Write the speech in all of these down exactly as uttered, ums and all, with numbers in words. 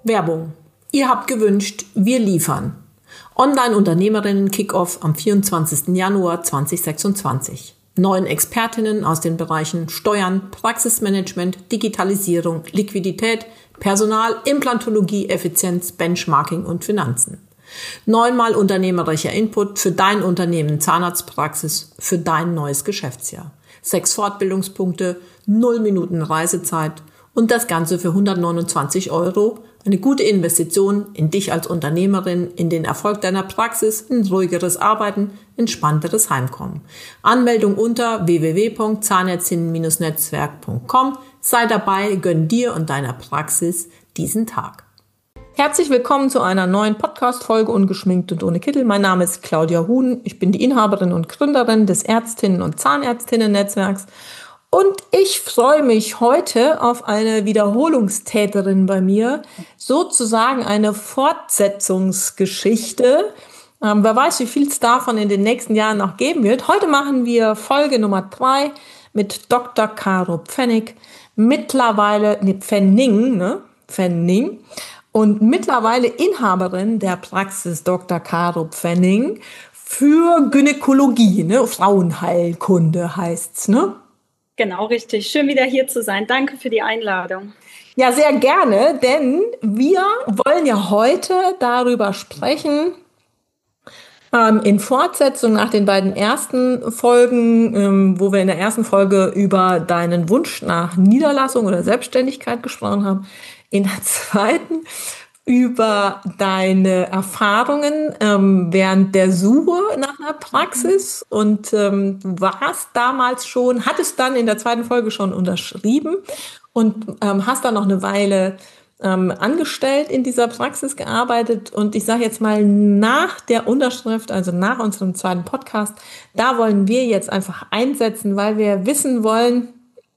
Werbung. Ihr habt gewünscht, wir liefern. Online-Unternehmerinnen-Kick-Off am vierundzwanzigsten Januar zweitausendsechsundzwanzig. Neun Expertinnen aus den Bereichen Steuern, Praxismanagement, Digitalisierung, Liquidität, Personal, Implantologie, Effizienz, Benchmarking und Finanzen. Neunmal unternehmerischer Input für dein Unternehmen, Zahnarztpraxis, für dein neues Geschäftsjahr. Sechs Fortbildungspunkte, null Minuten Reisezeit und das Ganze für hundertneunundzwanzig Euro. Eine gute Investition in dich als Unternehmerin, in den Erfolg deiner Praxis, in ruhigeres Arbeiten, entspannteres Heimkommen. Anmeldung unter w w w punkt zahnärztinnen Netzwerk punkt com. Sei dabei, gönn dir und deiner Praxis diesen Tag. Herzlich willkommen zu einer neuen Podcast-Folge Ungeschminkt und ohne Kittel. Mein Name ist Claudia Huhn. Ich bin die Inhaberin und Gründerin des Ärztinnen- und Zahnärztinnen-Netzwerks. Und ich freue mich heute auf eine Wiederholungstäterin bei mir, sozusagen eine Fortsetzungsgeschichte. Ähm, wer weiß, wie viel es davon in den nächsten Jahren noch geben wird. Heute machen wir Folge Nummer drei mit Doktor Caro Pfennig, mittlerweile, ne, Pfenning, ne, Pfenning, und mittlerweile Inhaberin der Praxis Doktor Caro Pfennig für Gynäkologie, ne, Frauenheilkunde heißt's, ne? Genau, richtig. Schön, wieder hier zu sein. Danke für die Einladung. Ja, sehr gerne, denn wir wollen ja heute darüber sprechen, ähm, in Fortsetzung nach den beiden ersten Folgen, ähm, wo wir in der ersten Folge über deinen Wunsch nach Niederlassung oder Selbstständigkeit gesprochen haben, in der zweiten über deine Erfahrungen ähm, während der Suche nach einer Praxis und ähm, du warst damals schon, hattest dann in der zweiten Folge schon unterschrieben und ähm, hast dann noch eine Weile ähm, angestellt in dieser Praxis gearbeitet und ich sage jetzt mal nach der Unterschrift, also nach unserem zweiten Podcast, da wollen wir jetzt einfach einsetzen, weil wir wissen wollen,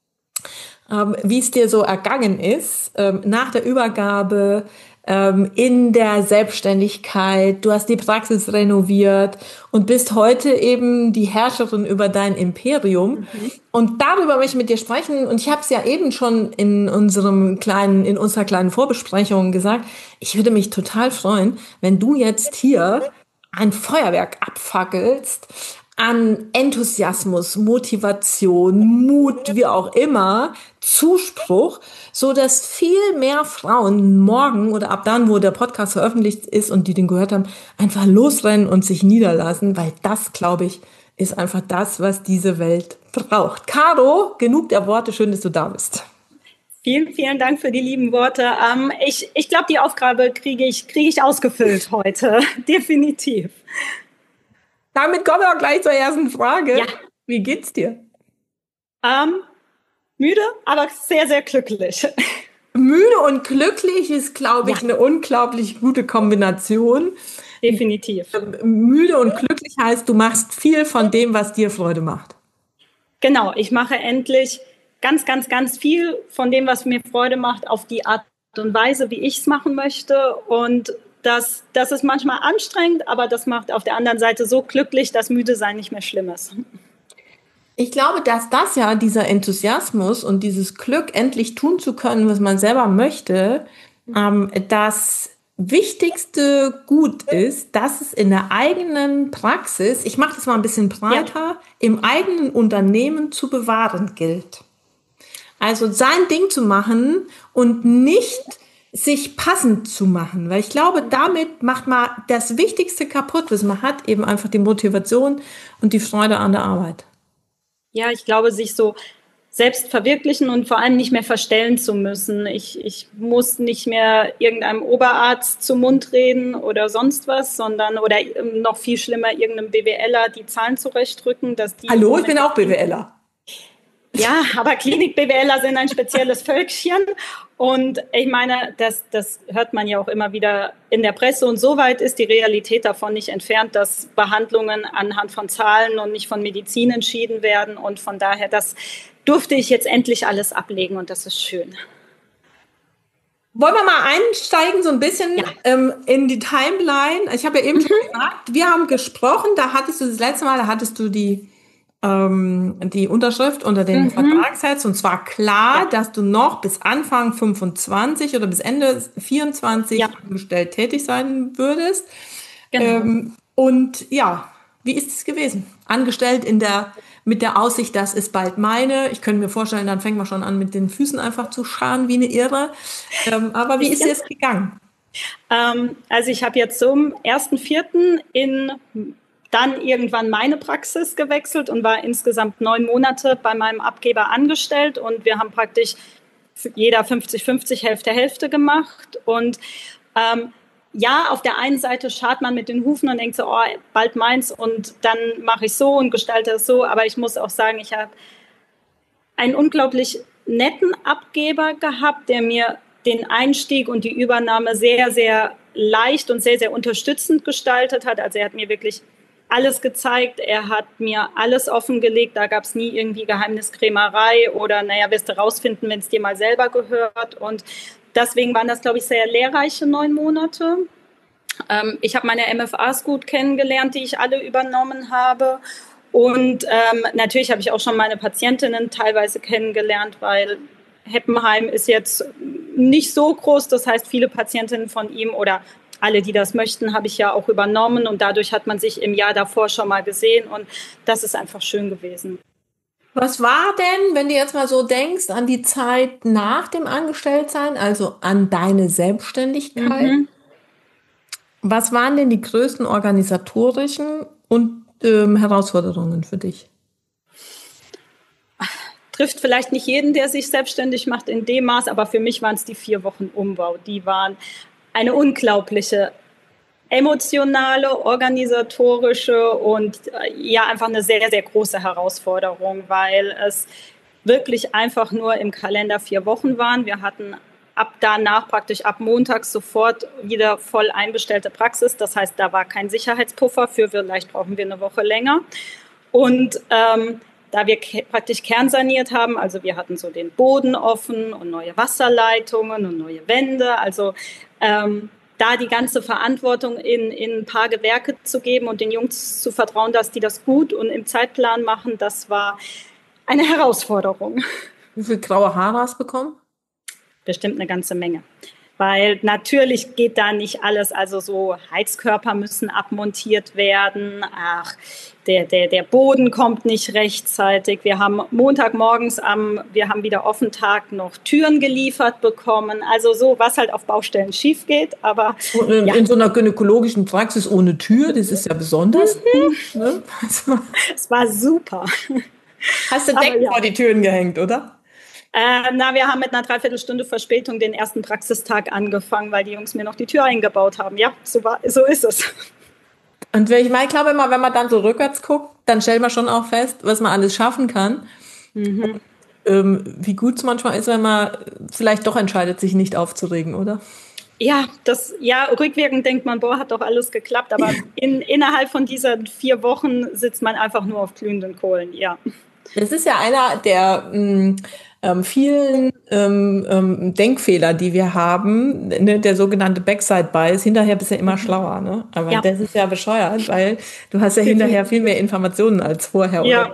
ähm, wie es dir so ergangen ist ähm, nach der Übergabe in der Selbstständigkeit, du hast die Praxis renoviert und bist heute eben die Herrscherin über dein Imperium. Mhm. Und darüber möchte ich mit dir sprechen. Und ich habe es ja eben schon in unserem kleinen, in unserer kleinen Vorbesprechung gesagt. Ich würde mich total freuen, wenn du jetzt hier ein Feuerwerk abfackelst an Enthusiasmus, Motivation, Mut, wie auch immer, Zuspruch, so dass viel mehr Frauen morgen oder ab dann, wo der Podcast veröffentlicht ist und die den gehört haben, einfach losrennen und sich niederlassen, weil das, glaube ich, ist einfach das, was diese Welt braucht. Caro, genug der Worte, schön, dass du da bist. Vielen, vielen Dank für die lieben Worte. Ähm, ich ich glaube, die Aufgabe kriege ich, kriege ich ausgefüllt heute, definitiv. Damit kommen wir auch gleich zur ersten Frage. Ja. Wie geht's dir? Ähm, müde, aber sehr, sehr glücklich. Müde und glücklich ist, glaube ich, ja. eine unglaublich gute Kombination. Definitiv. Müde und glücklich heißt, du machst viel von dem, was dir Freude macht. Genau, ich mache endlich ganz, ganz, ganz viel von dem, was mir Freude macht, auf die Art und Weise, wie ich es machen möchte. Und Das, das ist manchmal anstrengend, aber das macht auf der anderen Seite so glücklich, dass müde sein nicht mehr schlimm ist. Ich glaube, dass das ja dieser Enthusiasmus und dieses Glück, endlich tun zu können, was man selber möchte, ähm, das wichtigste Gut ist, dass es in der eigenen Praxis, ich mache das mal ein bisschen breiter, ja. im eigenen Unternehmen zu bewahren gilt. Also sein Ding zu machen und nicht sich passend zu machen, weil ich glaube, damit macht man das Wichtigste kaputt, was man hat, eben einfach die Motivation und die Freude an der Arbeit. Ja, ich glaube, sich so selbst verwirklichen und vor allem nicht mehr verstellen zu müssen. Ich, ich muss nicht mehr irgendeinem Oberarzt zum Mund reden oder sonst was, sondern, oder noch viel schlimmer, irgendeinem BWLer die Zahlen zurechtdrücken. Dass die Hallo, ich bin auch BWLer. Ja, aber Klinik-BWLer sind ein spezielles Völkchen. Und ich meine, das, das hört man ja auch immer wieder in der Presse. Und so weit ist die Realität davon nicht entfernt, dass Behandlungen anhand von Zahlen und nicht von Medizin entschieden werden. Und von daher, das durfte ich jetzt endlich alles ablegen und das ist schön. Wollen wir mal einsteigen, so ein bisschen ja. ähm, in die Timeline? Ich habe ja eben mhm. schon gesagt, wir haben gesprochen, da hattest du das letzte Mal, da hattest du die ähm, die Unterschrift unter den Mhm. Vertrag setzt. Und zwar klar, Ja. dass du noch bis Anfang fünfundzwanzig oder bis Ende vierundzwanzig Ja. angestellt tätig sein würdest. Genau. Ähm, und ja, wie ist es gewesen? Angestellt in der, mit der Aussicht, das ist bald meine. Ich könnte mir vorstellen, dann fängt man schon an, mit den Füßen einfach zu scharen wie eine Irre. Ähm, aber wie ist Bisschen. es gegangen? Ähm, also ich habe jetzt zum ersten Vierten in dann irgendwann meine Praxis gewechselt und war insgesamt neun Monate bei meinem Abgeber angestellt. Und wir haben praktisch jeder fünfzig fünfzig, Hälfte Hälfte gemacht. Und ähm, ja, auf der einen Seite schart man mit den Hufen und denkt so, oh, bald meins und dann mache ich so und gestalte es so. Aber ich muss auch sagen, ich habe einen unglaublich netten Abgeber gehabt, der mir den Einstieg und die Übernahme sehr, sehr leicht und sehr, sehr unterstützend gestaltet hat. Also er hat mir wirklich alles gezeigt, er hat mir alles offengelegt, da gab es nie irgendwie Geheimniskrämerei oder naja, wirst du rausfinden, wenn es dir mal selber gehört. Und deswegen waren das, glaube ich, sehr lehrreiche neun Monate. Ähm, ich habe meine M F As gut kennengelernt, die ich alle übernommen habe. Und ähm, natürlich habe ich auch schon meine Patientinnen teilweise kennengelernt, weil Heppenheim ist jetzt nicht so groß. Das heißt, viele Patientinnen von ihm oder alle, die das möchten, habe ich ja auch übernommen. Und dadurch hat man sich im Jahr davor schon mal gesehen. Und das ist einfach schön gewesen. Was war denn, wenn du jetzt mal so denkst, an die Zeit nach dem Angestelltsein, also an deine Selbstständigkeit? Mhm. Was waren denn die größten organisatorischen und ähm, Herausforderungen für dich? Trifft vielleicht nicht jeden, der sich selbstständig macht in dem Maß, aber für mich waren es die vier Wochen Umbau. Die waren eine unglaubliche emotionale, organisatorische und ja, einfach eine sehr, sehr große Herausforderung, weil es wirklich einfach nur im Kalender vier Wochen waren. Wir hatten ab danach praktisch ab Montag sofort wieder voll einbestellte Praxis. Das heißt, da war kein Sicherheitspuffer für, vielleicht brauchen wir eine Woche länger. Und ähm, da wir praktisch kernsaniert haben, also wir hatten so den Boden offen und neue Wasserleitungen und neue Wände, also ähm, da die ganze Verantwortung in, in ein paar Gewerke zu geben und den Jungs zu vertrauen, dass die das gut und im Zeitplan machen, das war eine Herausforderung. Wie viel graue Haare hast du bekommen? Bestimmt eine ganze Menge. Weil natürlich geht da nicht alles, also so Heizkörper müssen abmontiert werden, ach, der, der, der Boden kommt nicht rechtzeitig. Wir haben Montagmorgens am, wir haben wieder Offentag noch Türen geliefert bekommen, also so, was halt auf Baustellen schief geht, aber in, ja. in so einer gynäkologischen Praxis ohne Tür, das ist ja besonders. Mhm. Ne? Es war super. Hast du Decken ja vor die Türen gehängt, oder? Äh, na, wir haben mit einer Dreiviertelstunde Verspätung den ersten Praxistag angefangen, weil die Jungs mir noch die Tür eingebaut haben. Ja, so, war, so ist es. Und ich meine, ich glaube immer, wenn man dann so rückwärts guckt, dann stellt man schon auch fest, was man alles schaffen kann. Mhm. Und, ähm, wie gut es manchmal ist, wenn man vielleicht doch entscheidet, sich nicht aufzuregen, oder? Ja, das, ja, rückwirkend denkt man, boah, hat doch alles geklappt, aber in, innerhalb von diesen vier Wochen sitzt man einfach nur auf glühenden Kohlen, ja. Das ist ja einer der mh, ähm, vielen ähm, ähm, Denkfehler, die wir haben, ne? Der sogenannte Backside Bias. Hinterher bist du ja immer mhm. schlauer, ne? Aber ja. Das ist ja bescheuert, weil du hast ja hinterher viel mehr Informationen als vorher. Ja.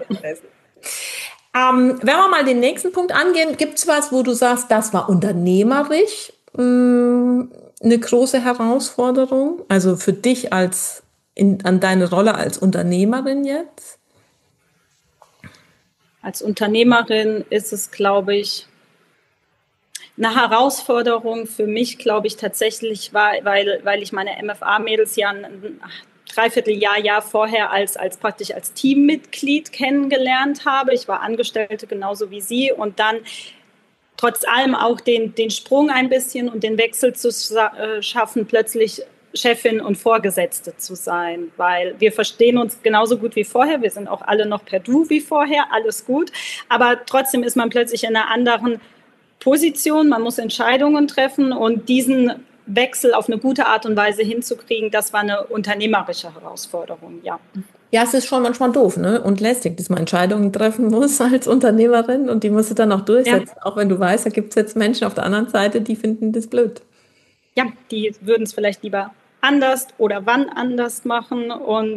Ähm, wenn wir mal den nächsten Punkt angehen, gibt es was, wo du sagst, das war unternehmerisch mh, eine große Herausforderung? Also für dich als in, an deine Rolle als Unternehmerin jetzt? Als Unternehmerin ist es, glaube ich, eine Herausforderung für mich, glaube ich, tatsächlich war, weil, weil ich meine M F A-Mädels ja ein Dreivierteljahr, Jahr vorher als, als praktisch als Teammitglied kennengelernt habe. Ich war Angestellte genauso wie sie und dann trotz allem auch den, den Sprung ein bisschen und den Wechsel zu schaffen, plötzlich Chefin und Vorgesetzte zu sein, weil wir verstehen uns genauso gut wie vorher. Wir sind auch alle noch per Du wie vorher, alles gut. Aber trotzdem ist man plötzlich in einer anderen Position. Man muss Entscheidungen treffen und diesen Wechsel auf eine gute Art und Weise hinzukriegen, das war eine unternehmerische Herausforderung, ja. Ja, es ist schon manchmal doof, ne? Und lästig, dass man Entscheidungen treffen muss als Unternehmerin und die musst du dann auch durchsetzen, ja. Auch wenn du weißt, da gibt es jetzt Menschen auf der anderen Seite, die finden das blöd. Ja, die würden es vielleicht lieber anders oder wann anders machen und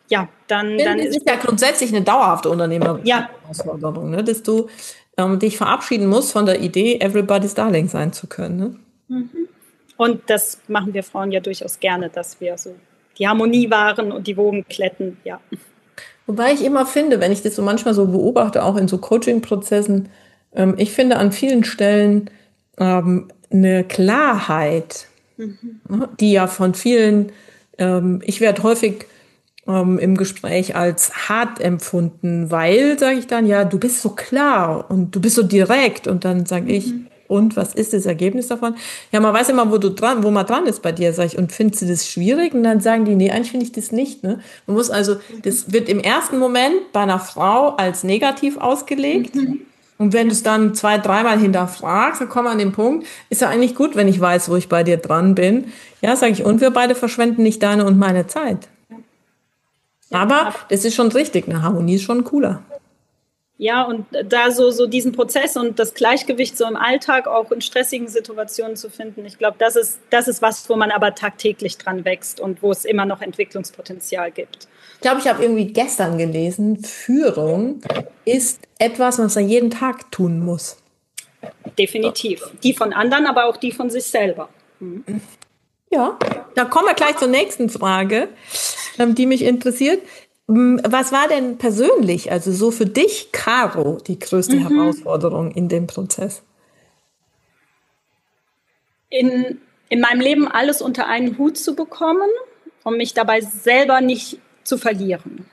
ja, dann, dann ist es ja grundsätzlich eine dauerhafte unternehmerische ja. Herausforderung, ne? Dass du ähm, dich verabschieden musst von der Idee, everybody's darling sein zu können. Ne? Mhm. Und das machen wir Frauen ja durchaus gerne, dass wir so die Harmonie wahren und die Wogen kletten, ja. Wobei ich immer finde, wenn ich das so manchmal so beobachte, auch in so Coaching-Prozessen, ähm, ich finde an vielen Stellen ähm, eine Klarheit, mhm. ne, die ja von vielen, ähm, ich werde häufig ähm, im Gespräch als hart empfunden, weil, sage ich dann, ja, du bist so klar und du bist so direkt und dann sage mhm. ich, und was ist das Ergebnis davon? Ja, man weiß immer, wo du dran, wo man dran ist bei dir, sag ich. Und findest du das schwierig? Und dann sagen die, nee, eigentlich finde ich das nicht. Ne? Man muss also, das wird im ersten Moment bei einer Frau als negativ ausgelegt. Mhm. Und wenn du es dann zwei, dreimal hinterfragst, dann kommen wir an den Punkt, ist ja eigentlich gut, wenn ich weiß, wo ich bei dir dran bin. Ja, sage ich, und wir beide verschwenden nicht deine und meine Zeit. Ja, aber das ist schon richtig, eine Harmonie ist schon cooler. Ja, und da so, so diesen Prozess und das Gleichgewicht so im Alltag auch in stressigen Situationen zu finden, ich glaube, das ist, das ist was, wo man aber tagtäglich dran wächst und wo es immer noch Entwicklungspotenzial gibt. Ich glaube, ich habe irgendwie gestern gelesen, Führung ist etwas, was man jeden Tag tun muss. Definitiv. Die von anderen, aber auch die von sich selber. Mhm. Ja, da kommen wir gleich zur nächsten Frage, die mich interessiert. Was war denn persönlich, also so für dich, Caro, die größte mhm. Herausforderung in dem Prozess? In, in meinem Leben alles unter einen Hut zu bekommen, um mich dabei selber nicht zu verlieren.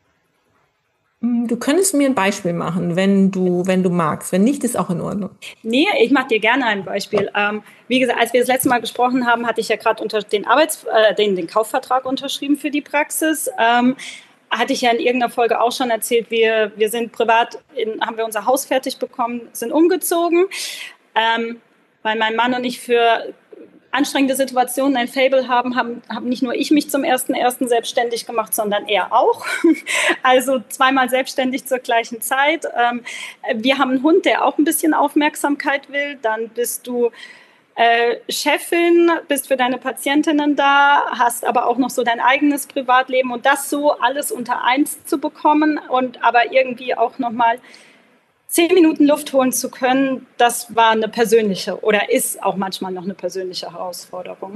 Du könntest mir ein Beispiel machen, wenn du, wenn du magst. Wenn nicht, ist auch in Ordnung. Nee, ich mache dir gerne ein Beispiel. Ähm, wie gesagt, als wir das letzte Mal gesprochen haben, hatte ich ja gerade unter den Arbeits-, äh, den, den Kaufvertrag unterschrieben für die Praxis. Ähm, hatte ich ja in irgendeiner Folge auch schon erzählt, wir, wir sind privat, in, haben wir unser Haus fertig bekommen, sind umgezogen, ähm, weil mein Mann und ich für anstrengende Situationen ein Faible haben, haben, haben nicht nur ich mich zum ersten ersten selbstständig gemacht, sondern er auch. Also zweimal selbstständig zur gleichen Zeit. Ähm, wir haben einen Hund, der auch ein bisschen Aufmerksamkeit will. Dann bist du Äh, Chefin, bist für deine Patientinnen da, hast aber auch noch so dein eigenes Privatleben und das so alles unter eins zu bekommen und aber irgendwie auch nochmal zehn Minuten Luft holen zu können, das war eine persönliche oder ist auch manchmal noch eine persönliche Herausforderung.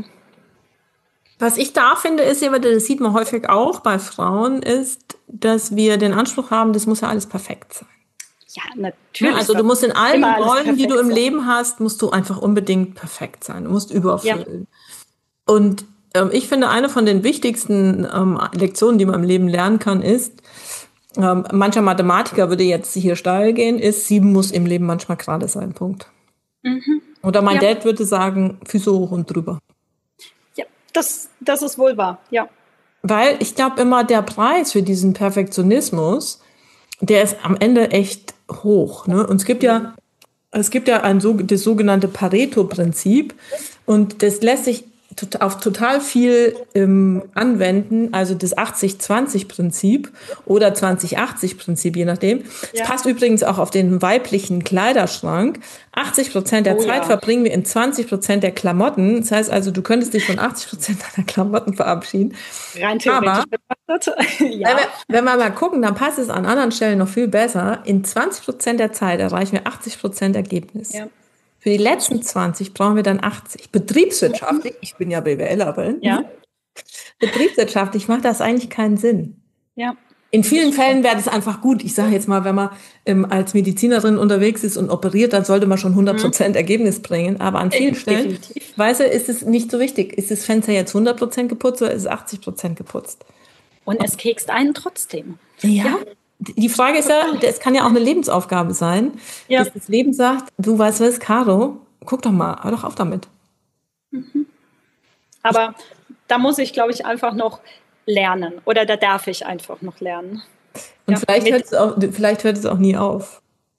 Was ich da finde, ist, das sieht man häufig auch bei Frauen, ist, dass wir den Anspruch haben, das muss ja alles perfekt sein. Ja, natürlich. Also du musst in allen Rollen, die du im Leben hast, musst du einfach unbedingt perfekt sein. Du musst überfüllen. Ja. Und ähm, ich finde, eine von den wichtigsten ähm, Lektionen, die man im Leben lernen kann, ist, ähm, mancher Mathematiker würde jetzt hier steil gehen, ist, sieben muss im Leben manchmal gerade sein, Punkt. Mhm. Oder mein ja. Dad würde sagen, Füße hoch und drüber. Ja, das, das ist wohl wahr, ja. Weil ich glaube immer, der Preis für diesen Perfektionismus, der ist am Ende echt hoch, ne? Und es gibt ja, es gibt ja ein so, das sogenannte Pareto-Prinzip und das lässt sich tot, auf total viel ähm, anwenden, also das achtzig zwanzig Prinzip oder zwanzig achtzig Prinzip, je nachdem. Es ja. passt übrigens auch auf den weiblichen Kleiderschrank. achtzig Prozent der oh, Zeit ja. verbringen wir in zwanzig Prozent der Klamotten. Das heißt also, du könntest dich von achtzig Prozent deiner Klamotten verabschieden. Rein theoretisch. Aber ja. wenn, wir, wenn wir mal gucken, dann passt es an anderen Stellen noch viel besser. In zwanzig Prozent der Zeit erreichen wir achtzig Prozent Ergebnis. Ja. Für die letzten zwanzig brauchen wir dann achtzig. Betriebswirtschaftlich, ich bin ja BWLerin, ja. betriebswirtschaftlich macht das eigentlich keinen Sinn. Ja. In vielen Fällen wäre das einfach gut. Ich sage jetzt mal, wenn man ähm, als Medizinerin unterwegs ist und operiert, dann sollte man schon hundert Prozent mhm. Ergebnis bringen. Aber an vielen Stellen, weißt du, ist es nicht so wichtig. Ist das Fenster jetzt hundert Prozent geputzt oder ist es achtzig Prozent geputzt? Und es kekst einen trotzdem. Ja. ja. Die Frage ist ja, es kann ja auch eine Lebensaufgabe sein, ja. dass das Leben sagt, du weißt was, Caro, guck doch mal, hör doch auf damit. Mhm. Aber da muss ich, glaube ich, einfach noch lernen oder da darf ich einfach noch lernen. Und ja, vielleicht, hört es auch, vielleicht hört es auch nie auf.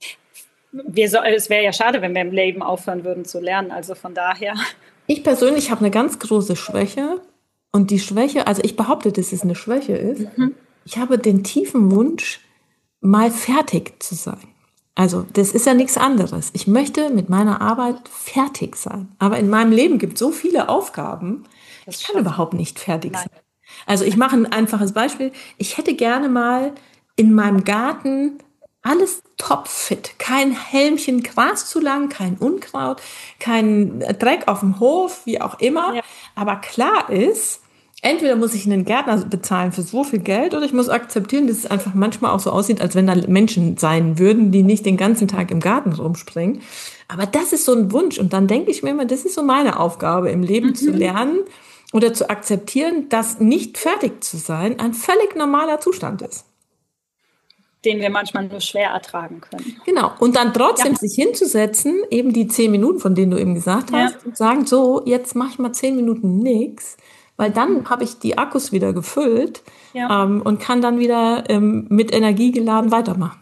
Wir so, es wäre ja schade, wenn wir im Leben aufhören würden zu lernen, also von daher. Ich persönlich habe eine ganz große Schwäche und die Schwäche, also ich behaupte, dass es eine Schwäche ist, mhm. ich habe den tiefen Wunsch, mal fertig zu sein. Also das ist ja nichts anderes. Ich möchte mit meiner Arbeit fertig sein. Aber in meinem Leben gibt es so viele Aufgaben, das ich kann überhaupt nicht fertig Nein. sein. Also ich mache ein einfaches Beispiel. Ich hätte gerne mal in meinem Garten alles topfit. Kein Helmchen Gras zu lang, kein Unkraut, kein Dreck auf dem Hof, wie auch immer. Ja. Aber klar ist, entweder muss ich einen Gärtner bezahlen für so viel Geld oder ich muss akzeptieren, dass es einfach manchmal auch so aussieht, als wenn da Menschen sein würden, die nicht den ganzen Tag im Garten rumspringen. Aber das ist so ein Wunsch. Und dann denke ich mir immer, das ist so meine Aufgabe im Leben, mhm. zu lernen oder zu akzeptieren, dass nicht fertig zu sein ein völlig normaler Zustand ist. Den wir manchmal nur schwer ertragen können. Genau. Und dann trotzdem ja. sich hinzusetzen, eben die zehn Minuten, von denen du eben gesagt hast, ja. und sagen, so, jetzt mache ich mal zehn Minuten nichts, weil dann habe ich die Akkus wieder gefüllt ja. ähm, und kann dann wieder ähm, mit Energie geladen weitermachen.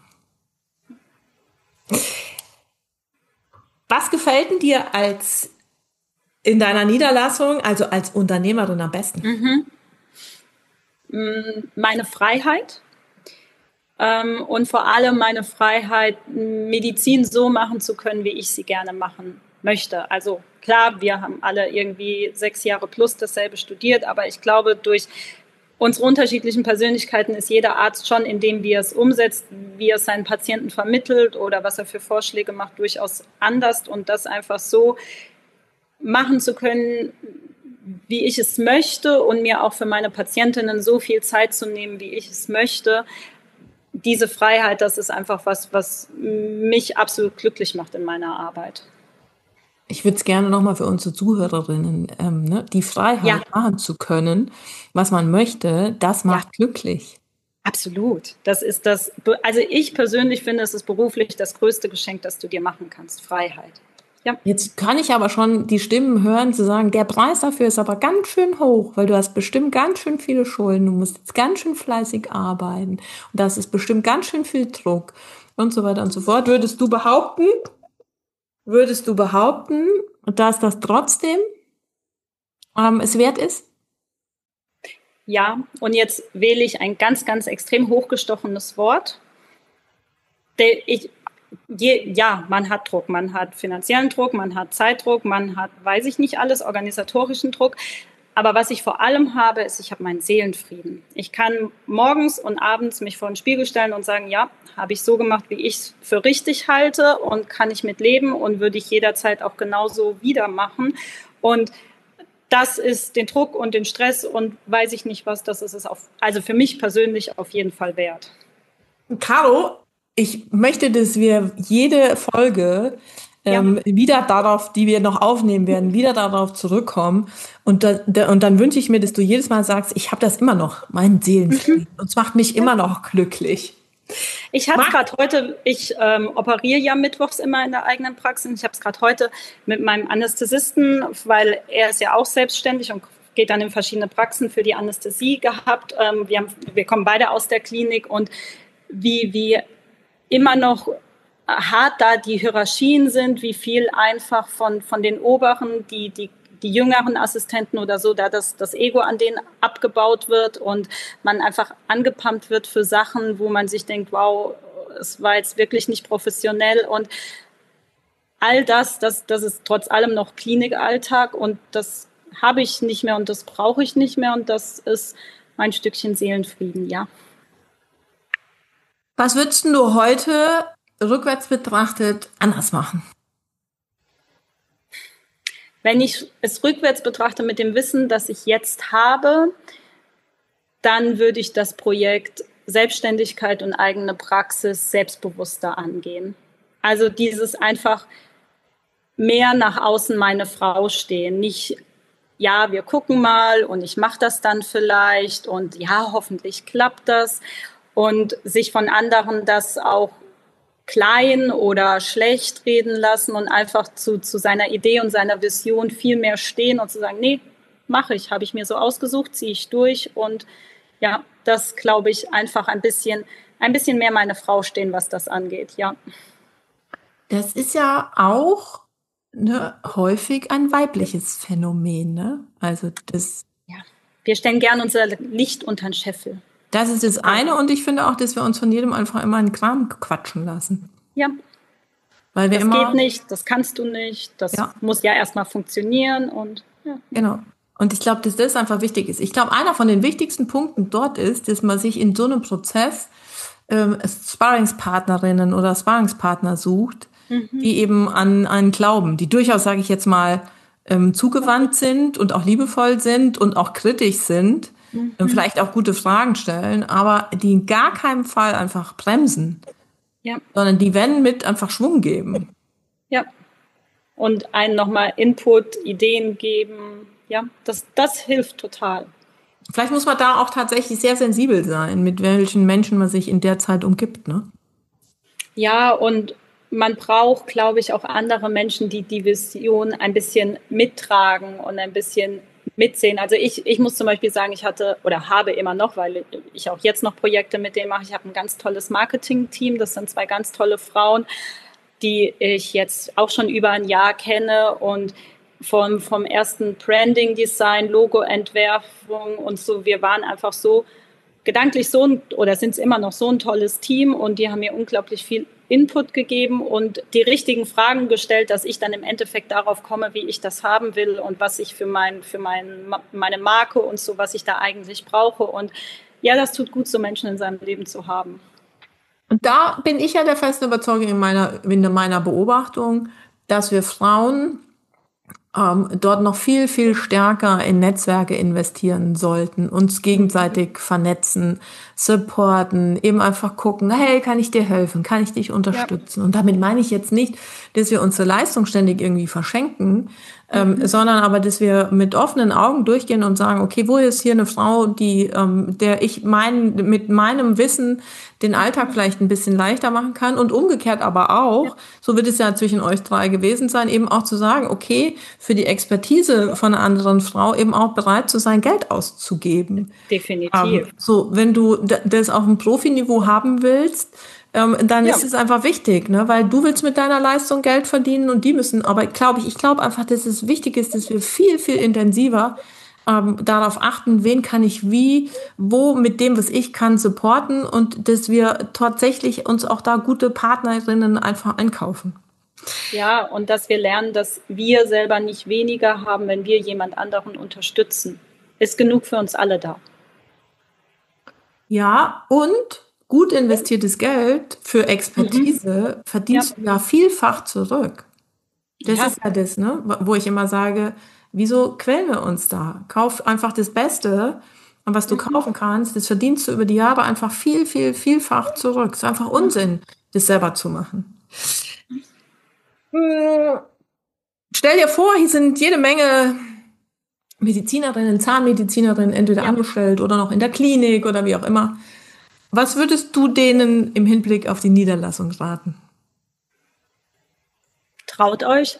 Was gefällt denn dir als in deiner Niederlassung, also als Unternehmerin am besten? Mhm. Meine Freiheit. Ähm, und vor allem meine Freiheit, Medizin so machen zu können, wie ich sie gerne machen möchte. Also klar, wir haben alle irgendwie sechs Jahre plus dasselbe studiert, aber ich glaube, durch unsere unterschiedlichen Persönlichkeiten ist jeder Arzt schon, indem wie er es umsetzt, wie er es seinen Patienten vermittelt oder was er für Vorschläge macht, durchaus anders. Und das einfach so machen zu können, wie ich es möchte und mir auch für meine Patientinnen so viel Zeit zu nehmen, wie ich es möchte, diese Freiheit, das ist einfach was, was mich absolut glücklich macht in meiner Arbeit. Ich würde es gerne nochmal für unsere Zuhörerinnen, ähm, ne, die Freiheit ja. machen zu können, was man möchte, das macht ja. glücklich. Absolut. Das ist das, also ich persönlich finde, es ist beruflich das größte Geschenk, das du dir machen kannst, Freiheit. Ja. Jetzt kann ich aber schon die Stimmen hören, zu sagen, der Preis dafür ist aber ganz schön hoch, weil du hast bestimmt ganz schön viele Schulden, du musst jetzt ganz schön fleißig arbeiten und das ist bestimmt ganz schön viel Druck und so weiter und so fort. Würdest du behaupten, würdest du behaupten, dass das trotzdem ähm, es wert ist? Ja, und jetzt wähle ich ein ganz, ganz extrem hochgestochenes Wort. Ich Je, ja, man hat Druck, man hat finanziellen Druck, man hat Zeitdruck, man hat, weiß ich nicht alles, organisatorischen Druck. Aber was ich vor allem habe, ist, ich habe meinen Seelenfrieden. Ich kann morgens und abends mich vor den Spiegel stellen und sagen, ja, habe ich so gemacht, wie ich es für richtig halte und kann ich mit leben und würde ich jederzeit auch genauso wieder machen. Und das ist den Druck und den Stress und weiß ich nicht was, das ist es auf, also für mich persönlich auf jeden Fall wert. Caro, ich möchte, dass wir jede Folge ähm, ja. wieder darauf, die wir noch aufnehmen werden, wieder darauf zurückkommen. Und, da, da, und dann wünsche ich mir, dass du jedes Mal sagst, ich habe das immer noch, meinen Seelenfrieden. Und es macht mich ja. immer noch glücklich. Ich habe es gerade heute, ich ähm, operiere ja mittwochs immer in der eigenen Praxis. Ich habe es gerade heute mit meinem Anästhesisten, weil er ist ja auch selbstständig und geht dann in verschiedene Praxen für die Anästhesie gehabt. Ähm, wir, haben, wir kommen beide aus der Klinik und wie, wie immer noch hart da die Hierarchien sind, wie viel einfach von, von den Oberen, die, die, die jüngeren Assistenten oder so, da das, das Ego an denen abgebaut wird und man einfach angepumpt wird für Sachen, wo man sich denkt, wow, es war jetzt wirklich nicht professionell und all das, das, das ist trotz allem noch Klinikalltag und das habe ich nicht mehr und das brauche ich nicht mehr und das ist mein Stückchen Seelenfrieden, ja. Was würdest du heute rückwärts betrachtet anders machen? Wenn ich es rückwärts betrachte mit dem Wissen, das ich jetzt habe, dann würde ich das Projekt Selbstständigkeit und eigene Praxis selbstbewusster angehen. Also dieses einfach mehr nach außen meine Frau stehen, nicht ja, wir gucken mal und ich mache das dann vielleicht und ja, hoffentlich klappt das. Und sich von anderen das auch klein oder schlecht reden lassen und einfach zu, zu seiner Idee und seiner Vision viel mehr stehen und zu sagen, nee, mache ich, habe ich mir so ausgesucht, ziehe ich durch. Und ja, das glaube ich einfach ein bisschen, ein bisschen mehr meine Frau stehen, was das angeht, ja. Das ist ja auch ne, häufig ein weibliches Phänomen, ne? Also das. Ja, wir stellen gern unser Licht unter den Scheffel. Das ist das eine und ich finde auch, dass wir uns von jedem einfach immer einen Kram quatschen lassen. Ja. Weil wir das immer, geht nicht, das kannst du nicht, das ja. muss ja erstmal funktionieren und ja. Genau. Und ich glaube, dass das einfach wichtig ist. Ich glaube, einer von den wichtigsten Punkten dort ist, dass man sich in so einem Prozess ähm, Sparringspartnerinnen oder Sparringspartner sucht, mhm. die eben an einen glauben, die durchaus, sage ich jetzt mal, ähm, zugewandt sind und auch liebevoll sind und auch kritisch sind, mhm. ähm, vielleicht auch gute Fragen stellen, aber die in gar keinem Fall einfach bremsen, ja. sondern die, wenn, mit einfach Schwung geben. Ja. Und einen nochmal Input, Ideen geben. Ja, das, das hilft total. Vielleicht muss man da auch tatsächlich sehr sensibel sein, mit welchen Menschen man sich in der Zeit umgibt, ne? Ja, und man braucht, glaube ich, auch andere Menschen, die die Vision ein bisschen mittragen und ein bisschen mitsehen. Also ich, ich muss zum Beispiel sagen, ich hatte oder habe immer noch, weil ich auch jetzt noch Projekte mit denen mache, ich habe ein ganz tolles Marketing-Team, das sind zwei ganz tolle Frauen, die ich jetzt auch schon über ein Jahr kenne und vom, vom ersten Branding-Design, Logo-Entwerfung und so. Wir waren einfach so gedanklich so ein, oder sind es immer noch so ein tolles Team und die haben mir unglaublich viel Input gegeben und die richtigen Fragen gestellt, dass ich dann im Endeffekt darauf komme, wie ich das haben will und was ich für, mein, für mein, meine Marke und so, was ich da eigentlich brauche. Und ja, das tut gut, so Menschen in seinem Leben zu haben. Und da bin ich ja der festen Überzeugung in meiner, in meiner Beobachtung, dass wir Frauen ähm, dort noch viel, viel stärker in Netzwerke investieren sollten, uns gegenseitig vernetzen, supporten, eben einfach gucken, hey, kann ich dir helfen, kann ich dich unterstützen? Ja. Und damit meine ich jetzt nicht, dass wir unsere Leistung ständig irgendwie verschenken, ähm, mhm. sondern aber, dass wir mit offenen Augen durchgehen und sagen, okay, wo ist hier eine Frau, die, ähm, der ich mein, mit meinem Wissen den Alltag vielleicht ein bisschen leichter machen kann und umgekehrt aber auch, ja. so wird es ja zwischen euch drei gewesen sein, eben auch zu sagen, okay, für die Expertise von einer anderen Frau eben auch bereit zu sein, Geld auszugeben. Definitiv. Ähm, so, wenn du das auf einem Profiniveau haben willst, ähm, dann ja. ist es einfach wichtig, ne, weil du willst mit deiner Leistung Geld verdienen und die müssen, aber glaube ich, ich glaube einfach, dass es wichtig ist, dass wir viel, viel intensiver Ähm, darauf achten, wen kann ich wie, wo mit dem, was ich kann, supporten und dass wir tatsächlich uns auch da gute Partnerinnen einfach einkaufen. Ja, und dass wir lernen, dass wir selber nicht weniger haben, wenn wir jemand anderen unterstützen. Ist genug für uns alle da. Ja, und gut investiertes Geld für Expertise mhm. verdienst ja. du ja vielfach zurück. Das ja. ist ja das, ne, wo ich immer sage, wieso quälen wir uns da? Kauf einfach das Beste, was du mhm. kaufen kannst. Das verdienst du über die Jahre einfach viel, viel, vielfach zurück. Es ist einfach Unsinn, das selber zu machen. Hm. Stell dir vor, hier sind jede Menge Medizinerinnen, Zahnmedizinerinnen, entweder ja. angestellt oder noch in der Klinik oder wie auch immer. Was würdest du denen im Hinblick auf die Niederlassung raten? Traut euch.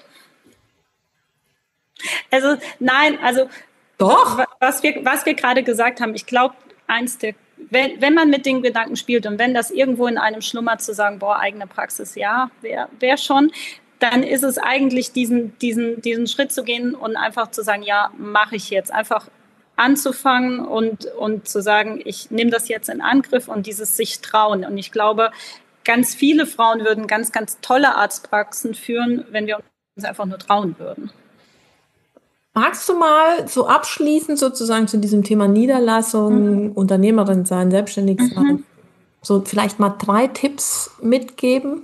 Also nein, also doch. Was wir, was wir gerade gesagt haben, ich glaube, eins der, wenn, wenn man mit den Gedanken spielt und wenn das irgendwo in einem schlummert, zu sagen, boah, eigene Praxis, ja, wäre wär schon, dann ist es eigentlich diesen, diesen, diesen Schritt zu gehen und einfach zu sagen, ja, mache ich jetzt. Einfach anzufangen und, und zu sagen, ich nehme das jetzt in Angriff und dieses sich trauen. Und ich glaube, ganz viele Frauen würden ganz, ganz tolle Arztpraxen führen, wenn wir uns einfach nur trauen würden. Magst du mal so abschließend sozusagen zu diesem Thema Niederlassung, mhm. Unternehmerin sein, selbstständig sein, mhm. so vielleicht mal drei Tipps mitgeben?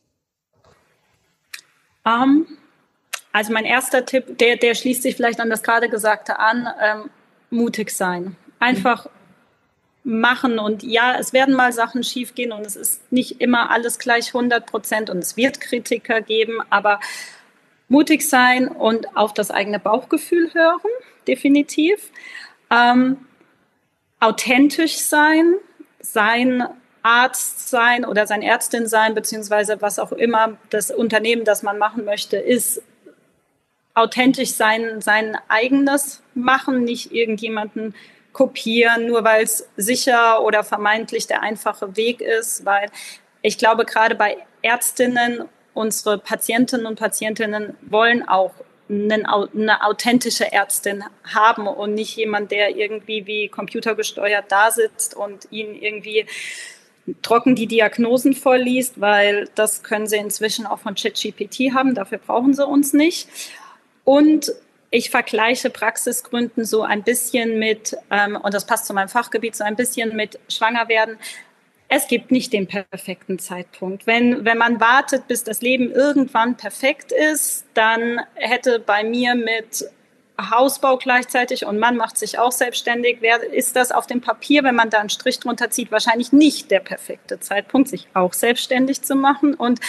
Um, also mein erster Tipp, der, der schließt sich vielleicht an das gerade Gesagte an, ähm, mutig sein. Einfach mhm. machen und ja, es werden mal Sachen schiefgehen und es ist nicht immer alles gleich hundert Prozent und es wird Kritiker geben, aber mutig sein und auf das eigene Bauchgefühl hören, definitiv. Ähm, authentisch sein, sein Arzt sein oder sein Ärztin sein, beziehungsweise was auch immer das Unternehmen, das man machen möchte, ist authentisch sein, sein eigenes machen, nicht irgendjemanden kopieren, nur weil es sicher oder vermeintlich der einfache Weg ist, weil ich glaube, gerade bei Ärztinnen unsere Patientinnen und Patientinnen wollen auch eine, eine authentische Ärztin haben und nicht jemand, der irgendwie wie computergesteuert da sitzt und ihnen irgendwie trocken die Diagnosen vorliest, weil das können sie inzwischen auch von ChatGPT haben, dafür brauchen sie uns nicht. Und ich vergleiche Praxisgründen so ein bisschen mit, ähm, und das passt zu meinem Fachgebiet, so ein bisschen mit Schwangerwerden. Es gibt nicht den perfekten Zeitpunkt. Wenn, wenn man wartet, bis das Leben irgendwann perfekt ist, dann hätte bei mir mit Hausbau gleichzeitig und Mann macht sich auch selbstständig, wer, ist das auf dem Papier, wenn man da einen Strich drunter zieht, wahrscheinlich nicht der perfekte Zeitpunkt, sich auch selbstständig zu machen. Und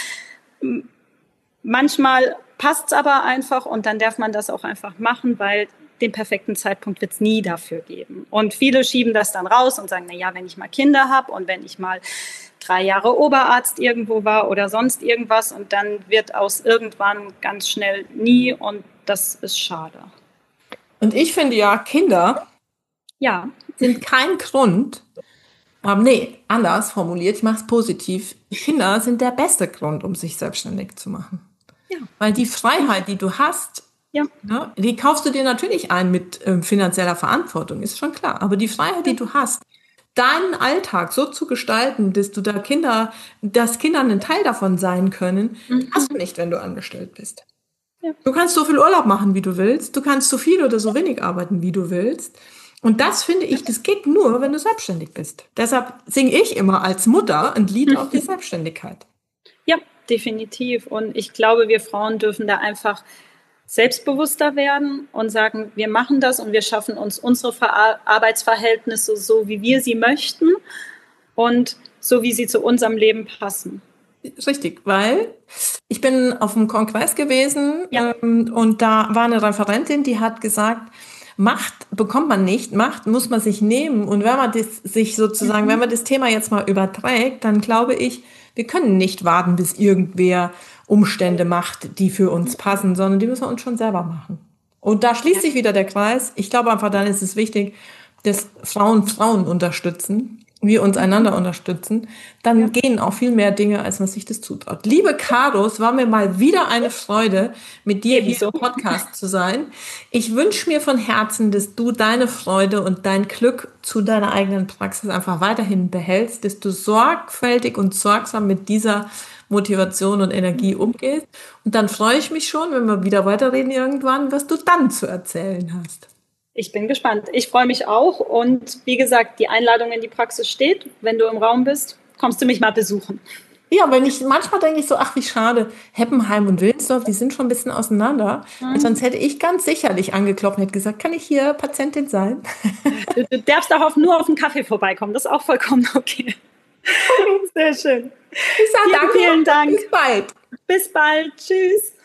manchmal passt es aber einfach und dann darf man das auch einfach machen, weil den perfekten Zeitpunkt wird es nie dafür geben. Und viele schieben das dann raus und sagen, na ja, wenn ich mal Kinder habe und wenn ich mal drei Jahre Oberarzt irgendwo war oder sonst irgendwas und dann wird aus irgendwann ganz schnell nie und das ist schade. Und ich finde ja, Kinder ja. sind kein Grund, aber nee, anders formuliert, ich mache es positiv, Kinder sind der beste Grund, um sich selbstständig zu machen. Ja. Weil die Freiheit, die du hast, ja. ne, die kaufst du dir natürlich ein mit ähm, finanzieller Verantwortung, ist schon klar. Aber die Freiheit, die du hast, deinen Alltag so zu gestalten, dass du da Kinder, dass Kinder ein Teil davon sein können, mhm. hast du nicht, wenn du angestellt bist. Ja. Du kannst so viel Urlaub machen, wie du willst. Du kannst so viel oder so wenig arbeiten, wie du willst. Und das finde ich, das geht nur, wenn du selbstständig bist. Deshalb singe ich immer als Mutter ein Lied auf die Selbstständigkeit. Ja, definitiv. Und ich glaube, wir Frauen dürfen da einfach selbstbewusster werden und sagen, wir machen das und wir schaffen uns unsere Ver- Arbeitsverhältnisse so, wie wir sie möchten und so, wie sie zu unserem Leben passen. Richtig, weil ich bin auf einem Kongress gewesen ja. ähm, und da war eine Referentin, die hat gesagt, Macht bekommt man nicht, Macht muss man sich nehmen. Und wenn man das sich sozusagen, mhm. wenn man das Thema jetzt mal überträgt, dann glaube ich, wir können nicht warten, bis irgendwer Umstände macht, die für uns passen, sondern die müssen wir uns schon selber machen. Und da schließt sich wieder der Kreis. Ich glaube einfach, dann ist es wichtig, dass Frauen Frauen unterstützen, wir uns einander unterstützen, dann ja. gehen auch viel mehr Dinge, als man sich das zutraut. Liebe Caro, es war mir mal wieder eine Freude, mit dir hier im Podcast zu sein. Ich wünsche mir von Herzen, dass du deine Freude und dein Glück zu deiner eigenen Praxis einfach weiterhin behältst, dass du sorgfältig und sorgsam mit dieser Motivation und Energie umgehst. Und dann freue ich mich schon, wenn wir wieder weiterreden irgendwann, was du dann zu erzählen hast. Ich bin gespannt. Ich freue mich auch. Und wie gesagt, die Einladung in die Praxis steht. Wenn du im Raum bist, kommst du mich mal besuchen. Ja, wenn ich, manchmal denke ich so, ach wie schade, Heppenheim und Wilnsdorf, die sind schon ein bisschen auseinander. Mhm. Sonst hätte ich ganz sicherlich angeklopft und hätte gesagt, kann ich hier Patientin sein? Du, du darfst darauf nur auf einen Kaffee vorbeikommen. Das ist auch vollkommen okay. Sehr schön. Ich sage danke. Vielen Dank. Bis bald. Bis bald. Tschüss.